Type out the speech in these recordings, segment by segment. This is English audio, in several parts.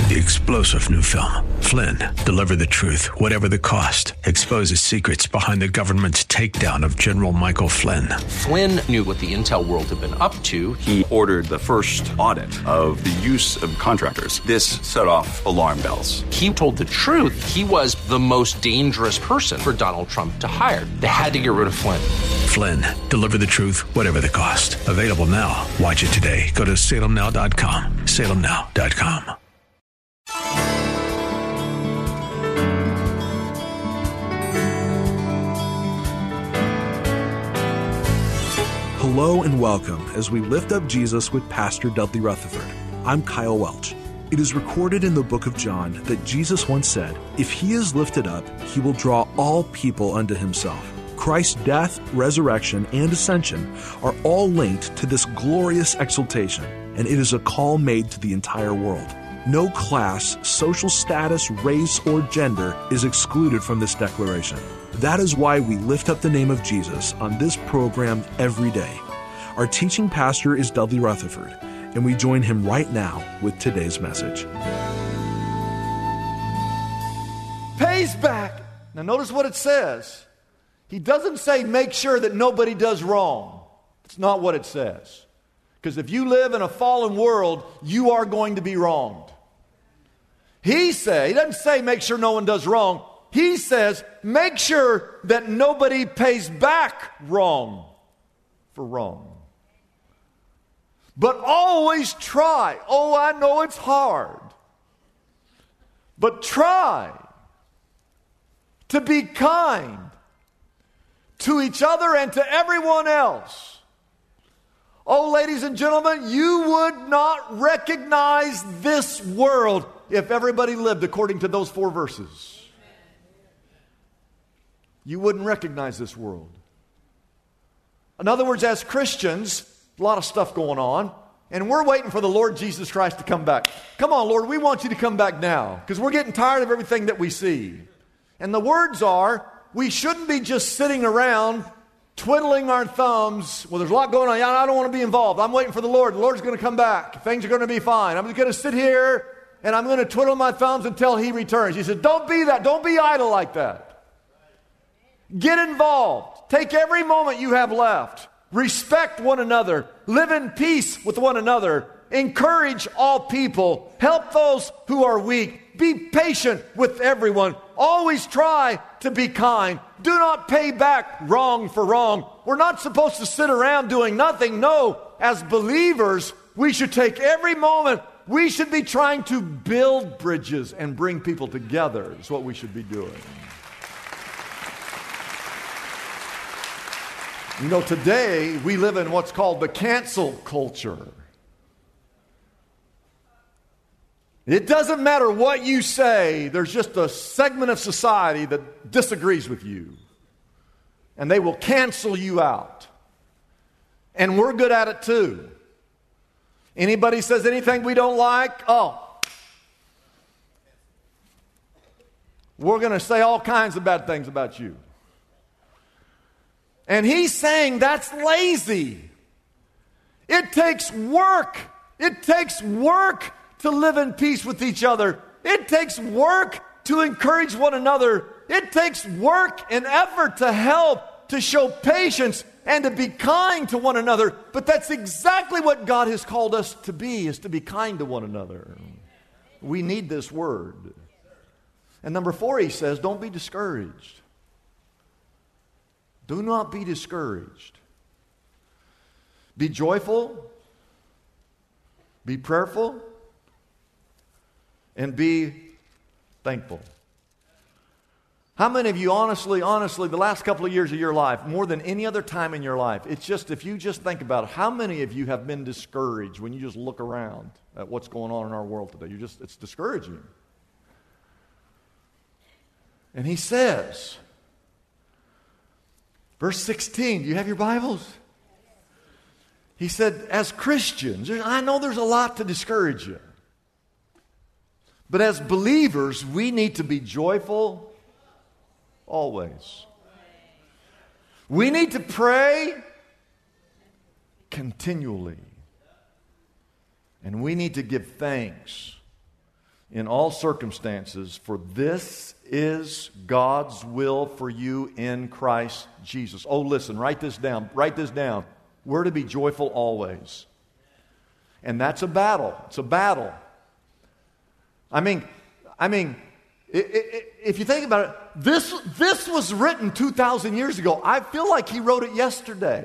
The explosive new film, Flynn, deliver the truth, whatever the cost, exposes secrets behind the government's takedown of General Michael Flynn. Flynn knew what the intel world had been up to. He ordered the first audit of the use of contractors. This set off alarm bells. He told the truth. He was the most dangerous person for Donald Trump to hire. They had to get rid of Flynn. Flynn, deliver the truth, whatever the cost. Available now. Watch it today. Go to salemnow.com. salemnow.com. Hello and welcome as we lift up Jesus with Pastor Dudley Rutherford. I'm Kyle Welch. It is recorded in the book of John that Jesus once said, "If he is lifted up, he will draw all people unto himself." Christ's death, resurrection, and ascension are all linked to this glorious exaltation, and it is a call made to the entire world. No class, social status, race, or gender is excluded from this declaration. That is why we lift up the name of Jesus on this program every day. Our teaching pastor is Dudley Rutherford, and we join him right now with today's message. Pays back. Now notice what it says. He doesn't say make sure that nobody does wrong. It's not what it says. Because if you live in a fallen world, you are going to be wronged. He doesn't say make sure no one does wrong. He says make sure that nobody pays back wrong for wrong. But always try. Oh, I know it's hard. But try to be kind to each other and to everyone else. Oh, ladies and gentlemen, you would not recognize this world if everybody lived according to those 4 verses. You wouldn't recognize this world. In other words, as Christians, a lot of stuff going on, and we're waiting for the Lord Jesus Christ to come back. Come on, Lord, we want you to come back now, because we're getting tired of everything that we see. And the words are, we shouldn't be just sitting around twiddling our thumbs. Well, there's a lot going on. I don't want to be involved. I'm waiting for the Lord. The Lord's going to come back. Things are going to be fine. I'm just going to sit here and I'm going to twiddle my thumbs until he returns. He said, don't be that. Don't be idle like that. Get involved. Take every moment you have left. Respect one another. Live in peace with one another. Encourage all people. Help those who are weak. Be patient with everyone. Always try to be kind. Do not pay back wrong for wrong. We're not supposed to sit around doing nothing. No, as believers, we should take every moment. We should be trying to build bridges and bring people together. Is what we should be doing. You know, today we live in what's called the cancel culture. It doesn't matter what you say, there's just a segment of society that disagrees with you. And they will cancel you out. And we're good at it too. Anybody says anything we don't like, we're going to say all kinds of bad things about you. And he's saying that's lazy. It takes work. It takes work to live in peace with each other. It takes work to encourage one another. It takes work and effort to help, to show patience, and to be kind to one another. But that's exactly what God has called us to be, is to be kind to one another. We need this word. And number 4, he says, don't be discouraged. Do not be discouraged. Be joyful. Be prayerful. And be thankful. How many of you honestly, the last couple of years of your life, more than any other time in your life, it's just, if you just think about it, how many of you have been discouraged when you just look around at what's going on in our world today? It's discouraging. And he says, verse 16, do you have your Bibles? He said, as Christians, I know there's a lot to discourage you. But as believers, we need to be joyful always. We need to pray continually. And we need to give thanks in all circumstances, for this is God's will for you in Christ Jesus. Oh, listen, write this down. Write this down. We're to be joyful always. And that's a battle. It's a battle. I mean, if you think about it, this was written 2,000 years ago. I feel like he wrote it yesterday.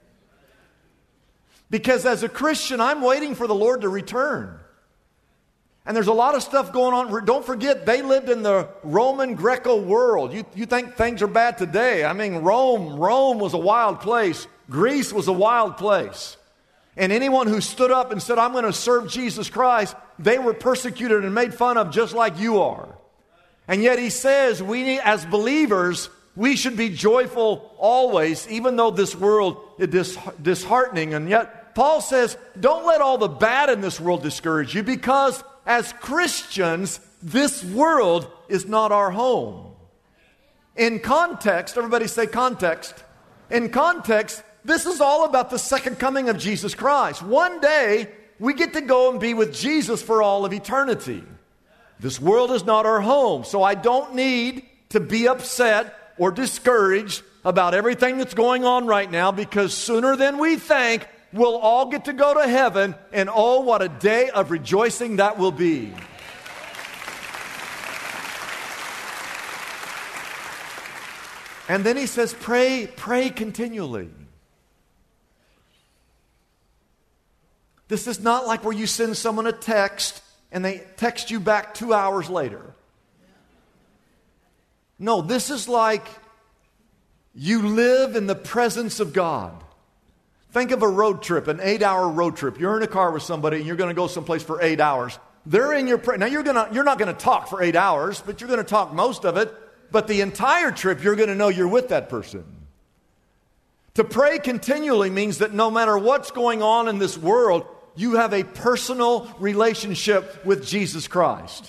Because as a Christian, I'm waiting for the Lord to return. And there's a lot of stuff going on. Don't forget, they lived in the Roman Greco world. You think things are bad today. I mean, Rome was a wild place. Greece was a wild place. And anyone who stood up and said, I'm going to serve Jesus Christ, they were persecuted and made fun of just like you are. And yet he says, as believers, we should be joyful always, even though this world is disheartening. And yet Paul says, don't let all the bad in this world discourage you, because as Christians, this world is not our home. In context, everybody say context. In context, this is all about the second coming of Jesus Christ. One day, we get to go and be with Jesus for all of eternity. This world is not our home, so I don't need to be upset or discouraged about everything that's going on right now, because sooner than we think, we'll all get to go to heaven, and oh, what a day of rejoicing that will be. And then he says, pray continually. This is not like where you send someone a text and they text you back 2 hours later. No, this is like you live in the presence of God. Think of a road trip, an 8-hour road trip. You're in a car with somebody and you're going to go someplace for 8 hours. They're in your now you're not going to talk for 8 hours, but you're going to talk most of it. But the entire trip, you're going to know you're with that person. To pray continually means that no matter what's going on in this world, you have a personal relationship with Jesus Christ.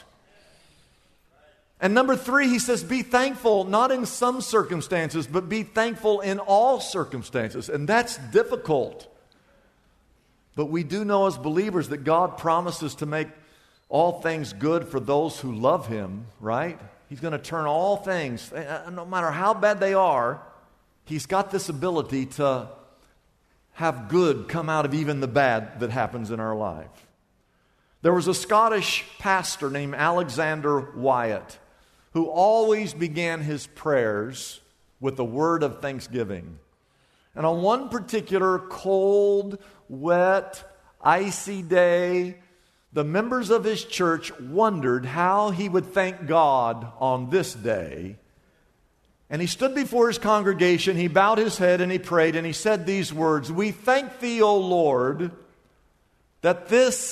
And number 3, he says, be thankful, not in some circumstances, but be thankful in all circumstances. And that's difficult. But we do know as believers that God promises to make all things good for those who love Him, right? He's going to turn all things, no matter how bad they are, He's got this ability to have good come out of even the bad that happens in our life. There was a Scottish pastor named Alexander Wyatt who always began his prayers with a word of thanksgiving. And on one particular cold, wet, icy day, the members of his church wondered how he would thank God on this day. And he stood before his congregation, he bowed his head and he prayed, and he said these words, "We thank Thee, O Lord, that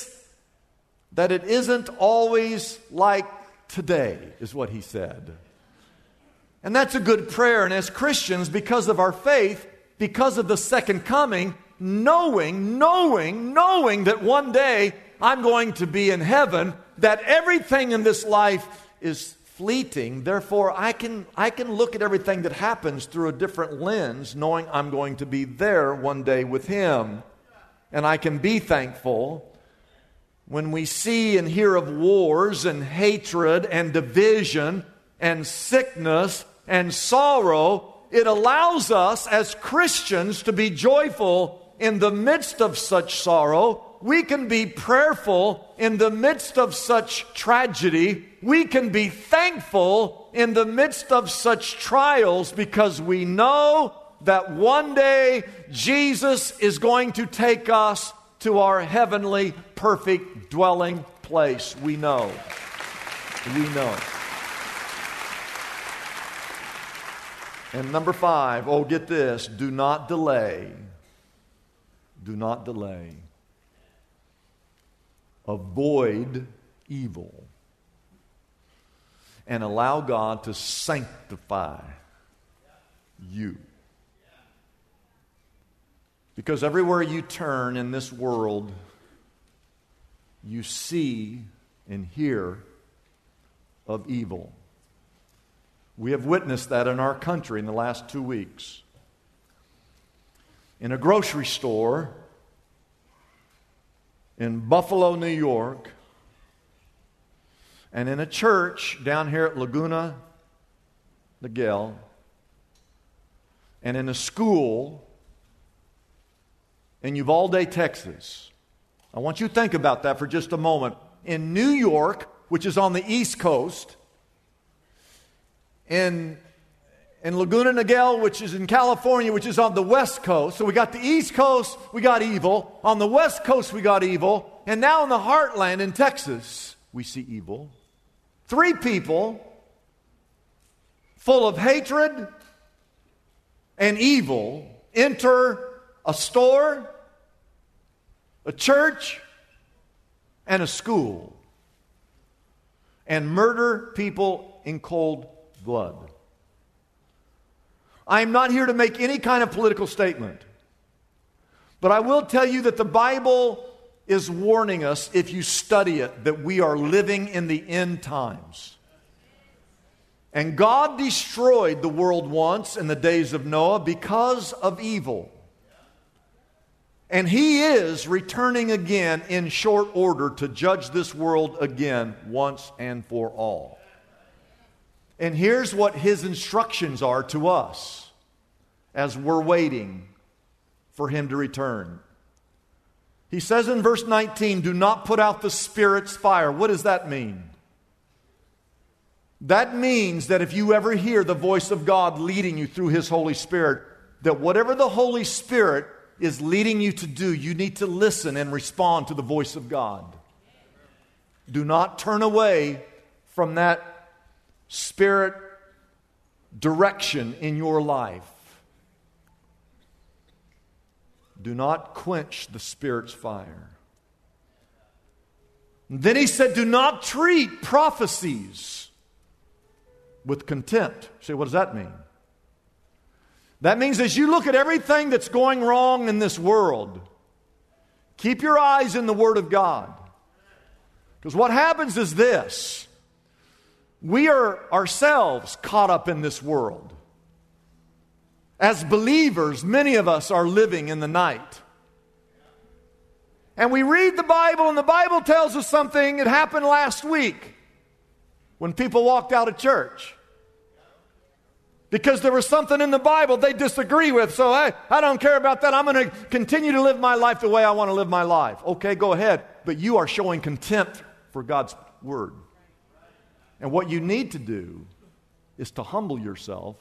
it isn't always like today," is what he said. And that's a good prayer. And as Christians, because of our faith, because of the second coming, knowing that one day I'm going to be in heaven, that everything in this life is fleeting. Therefore, I can look at everything that happens through a different lens, knowing I'm going to be there one day with Him. And I can be thankful. When we see and hear of wars and hatred and division and sickness and sorrow, it allows us as Christians to be joyful in the midst of such sorrow. We can be prayerful in the midst of such tragedy. We can be thankful in the midst of such trials, because we know that one day Jesus is going to take us to our heavenly, perfect dwelling place. We know. We know. And number 5, oh, get this, do not delay. Do not delay. Avoid evil and allow God to sanctify you. Because everywhere you turn in this world, you see and hear of evil. We have witnessed that in our country in the last 2 weeks. In a grocery store in Buffalo, New York, and in a church down here at Laguna Niguel, and in a school in Uvalde, Texas. I want you to think about that for just a moment. In New York, which is on the East Coast, in Laguna Niguel, which is in California, which is on the West Coast. So we got the East Coast, we got evil. On the West Coast, we got evil. And now in the heartland in Texas, we see evil. 3 people full of hatred and evil enter a store, a church, and a school and murder people in cold blood. I am not here to make any kind of political statement, but I will tell you that the Bible is warning us, if you study it, that we are living in the end times. And God destroyed the world once in the days of Noah because of evil. And He is returning again in short order to judge this world again once and for all. And here's what His instructions are to us as we're waiting for Him to return. He says in verse 19, do not put out the Spirit's fire. What does that mean? That means that if you ever hear the voice of God leading you through His Holy Spirit, that whatever the Holy Spirit is leading you to do, you need to listen and respond to the voice of God. Do not turn away from that Spirit direction in your life. Do not quench the Spirit's fire. And then He said, do not treat prophecies with contempt. You say, what does that mean? That means as you look at everything that's going wrong in this world, keep your eyes in the Word of God. Because what happens is this. We are ourselves caught up in this world. As believers, many of us are living in the night. And we read the Bible, and the Bible tells us something that happened last week when people walked out of church. Because there was something in the Bible they disagree with. So I don't care about that. I'm going to continue to live my life the way I want to live my life. Okay, go ahead. But you are showing contempt for God's Word. And what you need to do is to humble yourself.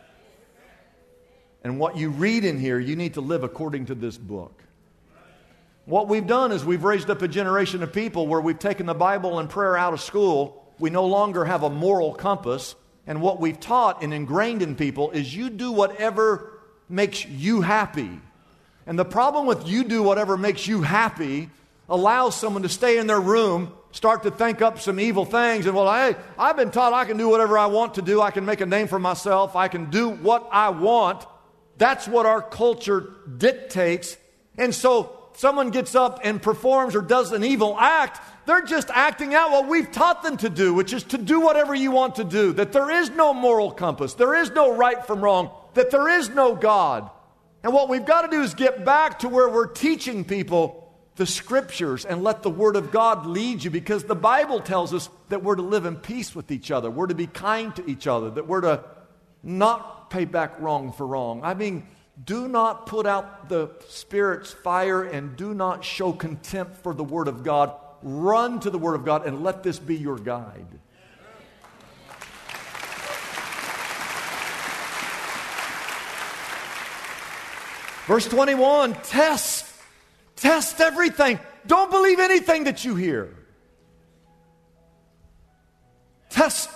And what you read in here, you need to live according to this book. What we've done is we've raised up a generation of people where we've taken the Bible and prayer out of school. We no longer have a moral compass. And what we've taught and ingrained in people is you do whatever makes you happy. And the problem with you do whatever makes you happy allows someone to stay in their room, start to think up some evil things, and well, I've been taught I can do whatever I want to do. I can make a name for myself. I can do what I want. That's what our culture dictates. And so someone gets up and performs or does an evil act, they're just acting out what we've taught them to do, which is to do whatever you want to do. That there is no moral compass. There is no right from wrong. That there is no God. And what we've got to do is get back to where we're teaching people the Scriptures and let the Word of God lead you, because the Bible tells us that we're to live in peace with each other. We're to be kind to each other. That we're to not pay back wrong for wrong. I mean, do not put out the Spirit's fire and do not show contempt for the Word of God. Run to the Word of God and let this be your guide. Verse 21, test everything. Don't believe anything that you hear. Test.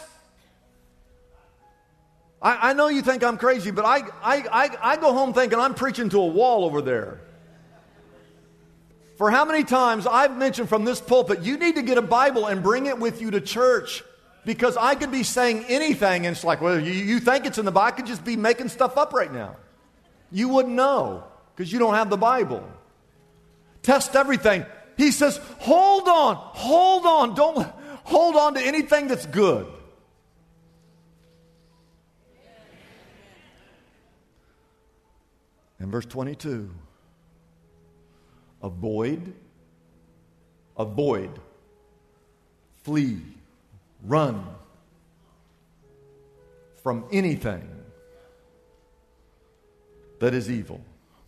I know you think I'm crazy, but I go home thinking I'm preaching to a wall over there. For how many times I've mentioned from this pulpit, you need to get a Bible and bring it with you to church, because I could be saying anything and it's like, well, you think it's in the Bible. I could just be making stuff up right now. You wouldn't know because you don't have the Bible. Test everything. He says, hold on. Don't hold on to anything that's good. In verse 22, avoid, flee Run from anything that is evil.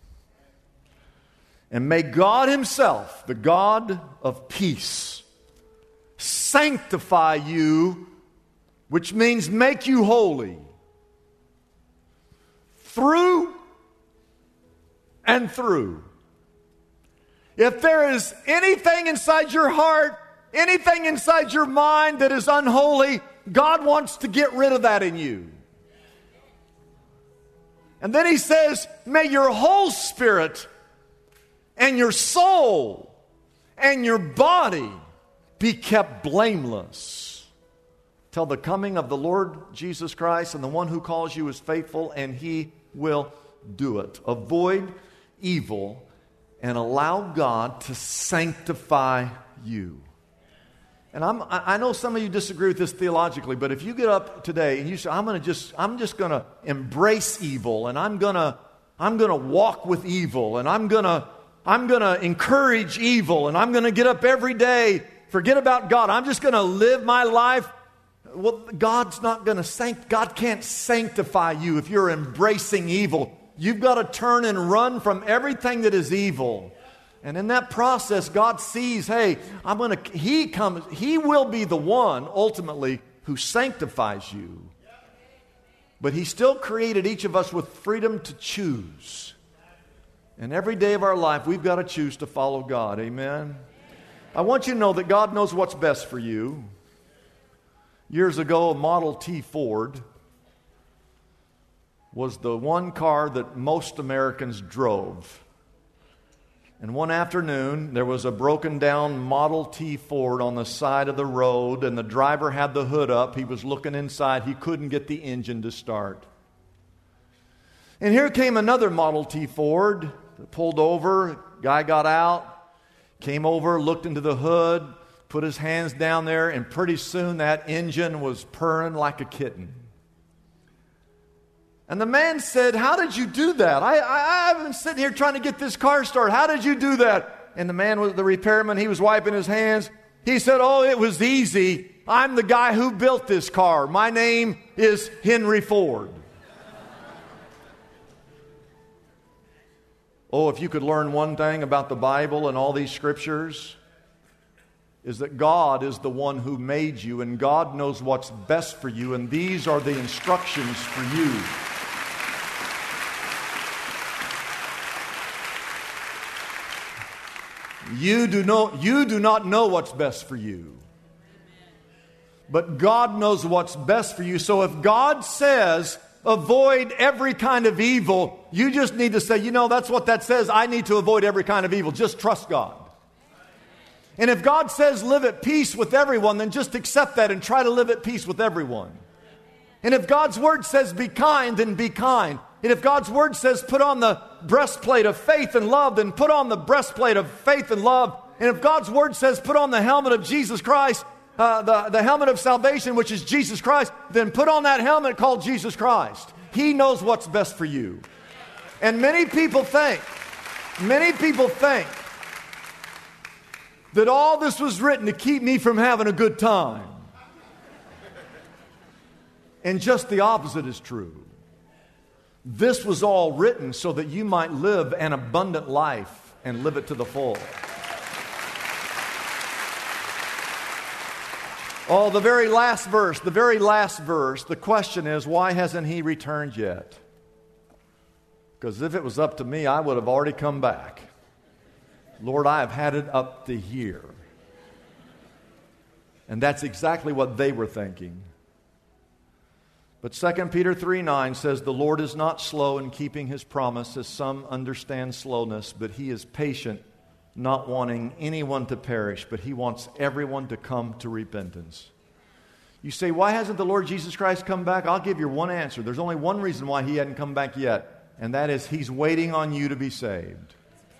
And may God Himself, the God of peace, sanctify you, which means make you holy, through and through. If there is anything inside your heart, anything inside your mind that is unholy, God wants to get rid of that in you. And then He says, may your whole spirit and your soul and your body be kept blameless till the coming of the Lord Jesus Christ, and the one who calls you is faithful, and He will do it. Avoid evil and allow God to sanctify you. And I know some of you disagree with this theologically, but if you get up today and you say, I'm just going to embrace evil, and I'm going to walk with evil, and I'm going to encourage evil, and I'm going to get up every day, forget about God, I'm just going to live my life. Well, God can't sanctify you if you're embracing evil. You've got to turn and run from everything that is evil. And in that process, God sees, hey, He will be the one ultimately who sanctifies you. But He still created each of us with freedom to choose. And every day of our life, we've got to choose to follow God. Amen? I want you to know that God knows what's best for you. Years ago, a Model T Ford was the one car that most Americans drove. And one afternoon, there was a broken down Model T Ford on the side of the road, and the driver had the hood up. He was looking inside. He couldn't get the engine to start. And here came another Model T Ford that pulled over. Guy got out, came over, looked into the hood, put his hands down there, and pretty soon that engine was purring like a kitten. And the man said, how did you do that? I've been sitting here trying to get this car started. How did you do that? And the man was the repairman. He was wiping his hands. He said, oh, it was easy. I'm the guy who built this car. My name is Henry Ford. Oh, if you could learn one thing about the Bible and all these scriptures, is that God is the one who made you, and God knows what's best for you, and these are the instructions for you. You do not know what's best for you. But God knows what's best for you. So if God says, avoid every kind of evil, you just need to say, that's what that says. I need to avoid every kind of evil. Just trust God. And if God says live at peace with everyone, then just accept that and try to live at peace with everyone. And if God's word says be kind, then be kind. And if God's word says put on the breastplate of faith and love, then put on the breastplate of faith and love. And if God's word says put on the helmet of Jesus Christ, the helmet of salvation, which is Jesus Christ, then put on that helmet called Jesus Christ. He knows what's best for you. And many people think that all this was written to keep me from having a good time. And just the opposite is true. This was all written so that you might live an abundant life and live it to the full. Oh, the very last verse, the question is, why hasn't He returned yet? Because if it was up to me, I would have already come back. Lord, I have had it up to here. And that's exactly what they were thinking. But 2 Peter 3:9 says, the Lord is not slow in keeping His promise, as some understand slowness, but He is patient, not wanting anyone to perish, but He wants everyone to come to repentance. You say, why hasn't the Lord Jesus Christ come back? I'll give you one answer. There's only one reason why He hadn't come back yet, and that is He's waiting on you to be saved.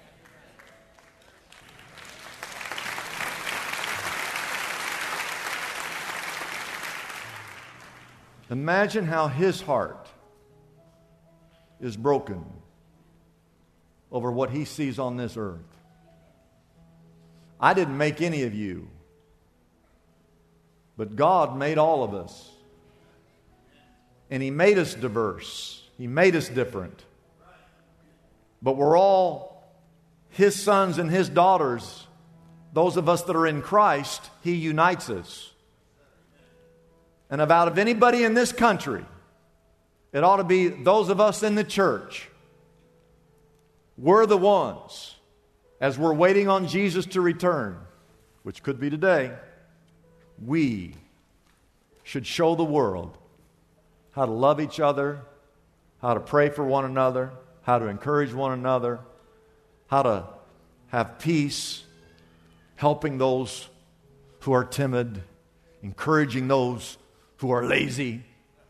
Imagine how His heart is broken over what He sees on this earth. I didn't make any of you, But God made all of us. And He made us diverse. He made us different. But we're all His sons and His daughters. Those of us that are in Christ, He unites us. And out of anybody in this country, it ought to be those of us in the church. We're the ones, as we're waiting on Jesus to return, which could be today, we should show the world how to love each other, how to pray for one another, how to encourage one another, how to have peace, helping those who are timid, encouraging those who are lazy,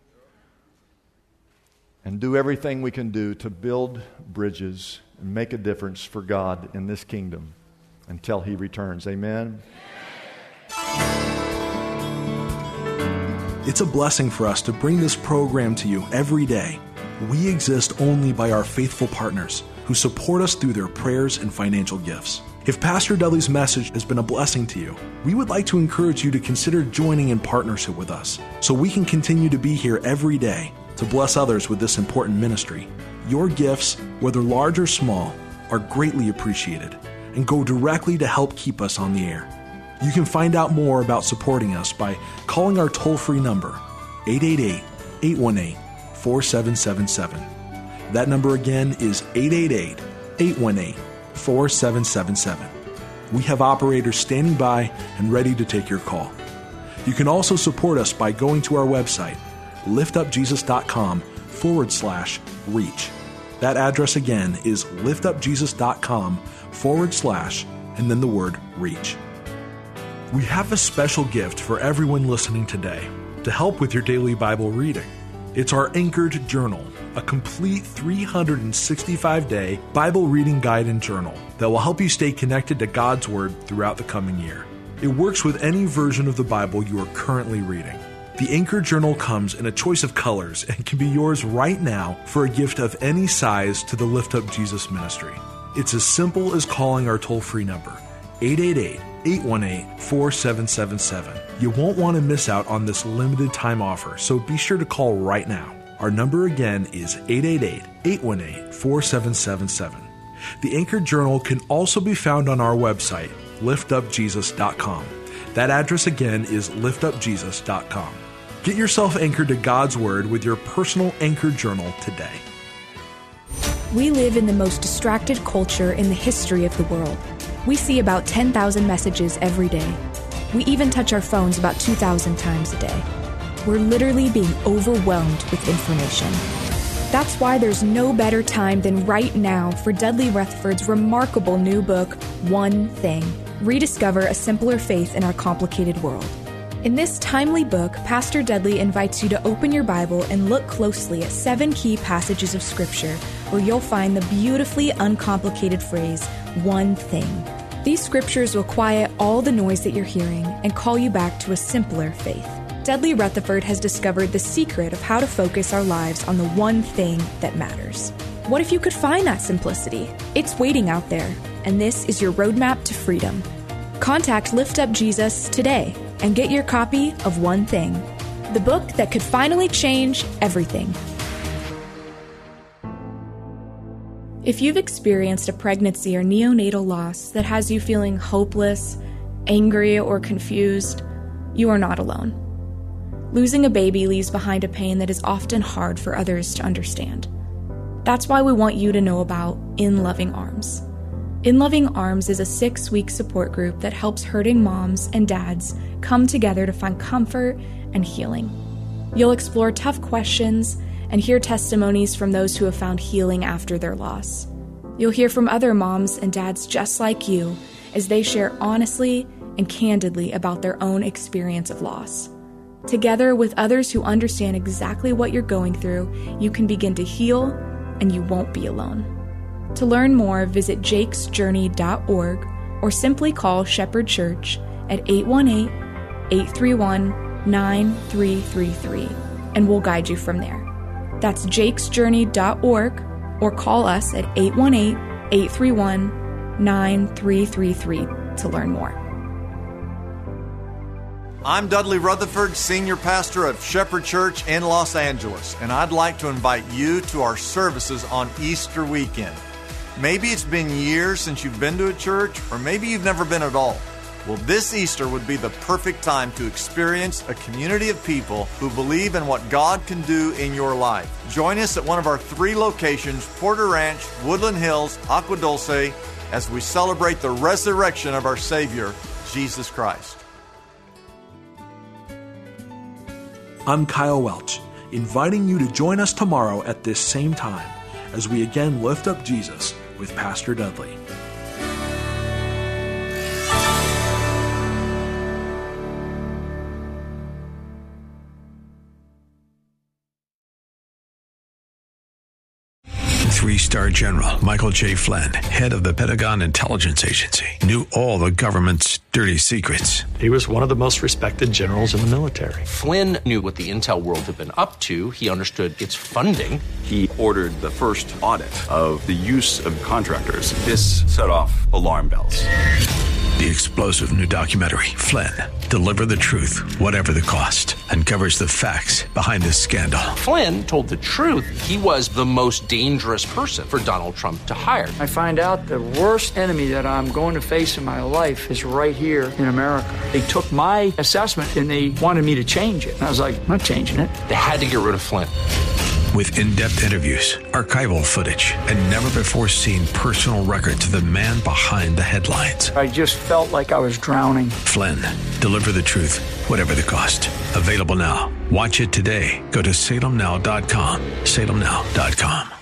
and do everything we can do to build bridges and make a difference for God in this kingdom until He returns. Amen? It's a blessing for us to bring this program to you every day. We exist only by our faithful partners who support us through their prayers and financial gifts. If Pastor Dudley's message has been a blessing to you, we would like to encourage you to consider joining in partnership with us so we can continue to be here every day to bless others with this important ministry. Your gifts, whether large or small, are greatly appreciated and go directly to help keep us on the air. You can find out more about supporting us by calling our toll-free number, 888-818-4777. That number again is 888-818-4777. We have operators standing by and ready to take your call. You can also support us by going to our website, liftupjesus.com/reach. That address again is liftupjesus.com/ and then the word reach. We have a special gift for everyone listening today to help with your daily Bible reading. It's our Anchored Journal, a complete 365-day Bible reading guide and journal that will help you stay connected to God's Word throughout the coming year. It works with any version of the Bible you are currently reading. The Anchored Journal comes in a choice of colors and can be yours right now for a gift of any size to the Lift Up Jesus ministry. It's as simple as calling our toll-free number, 888-818-4777. You won't want to miss out on this limited time offer, so be sure to call right now. Our number again is 888-818-4777. The Anchored Journal can also be found on our website, liftupjesus.com. That address again is liftupjesus.com. Get yourself anchored to God's Word with your personal Anchored Journal today. We live in the most distracted culture in the history of the world. We see about 10,000 messages every day. We even touch our phones about 2,000 times a day. We're literally being overwhelmed with information. That's why there's no better time than right now for Dudley Rutherford's remarkable new book, One Thing. Rediscover a simpler faith in our complicated world. In this timely book, Pastor Dudley invites you to open your Bible and look closely at 7 key passages of Scripture where you'll find the beautifully uncomplicated phrase, one thing. These scriptures will quiet all the noise that you're hearing and call you back to a simpler faith. Dudley Rutherford has discovered the secret of how to focus our lives on the one thing that matters. What if you could find that simplicity? It's waiting out there, and this is your roadmap to freedom. Contact Lift Up Jesus today and get your copy of One Thing, the book that could finally change everything. If you've experienced a pregnancy or neonatal loss that has you feeling hopeless, angry, or confused, you are not alone. Losing a baby leaves behind a pain that is often hard for others to understand. That's why we want you to know about In Loving Arms. In Loving Arms is a 6-week support group that helps hurting moms and dads come together to find comfort and healing. You'll explore tough questions and hear testimonies from those who have found healing after their loss. You'll hear from other moms and dads just like you as they share honestly and candidly about their own experience of loss. Together with others who understand exactly what you're going through, you can begin to heal and you won't be alone. To learn more, visit jakesjourney.org or simply call Shepherd Church at 818-831-9333 and we'll guide you from there. That's jakesjourney.org or call us at 818-831-9333 to learn more. I'm Dudley Rutherford, Senior Pastor of Shepherd Church in Los Angeles, and I'd like to invite you to our services on Easter weekend. Maybe it's been years since you've been to a church, or maybe you've never been at all. Well, this Easter would be the perfect time to experience a community of people who believe in what God can do in your life. Join us at one of our 3 locations, Porter Ranch, Woodland Hills, Agua Dulce, as we celebrate the resurrection of our Savior, Jesus Christ. I'm Kyle Welch, inviting you to join us tomorrow at this same time as we again lift up Jesus with Pastor Dudley. Three-star General Michael J. Flynn, head of the Pentagon Intelligence Agency, knew all the government's dirty secrets. He was one of the most respected generals in the military. Flynn knew what the intel world had been up to. He understood its funding. He ordered the first audit of the use of contractors. This set off alarm bells. The explosive new documentary, Flynn, Deliver the Truth, Whatever the Cost, uncovers the facts behind this scandal. Flynn told the truth. He was the most dangerous person for Donald Trump to hire. I find out the worst enemy that I'm going to face in my life is right here in America. They took my assessment and they wanted me to change it. And I was like, I'm not changing it. They had to get rid of Flynn. With in-depth interviews, archival footage, and never-before-seen personal records of the man behind the headlines. I just felt like I was drowning. Flynn, Deliver the Truth, Whatever the Cost. Available now. Watch it today. Go to salemnow.com. salemnow.com.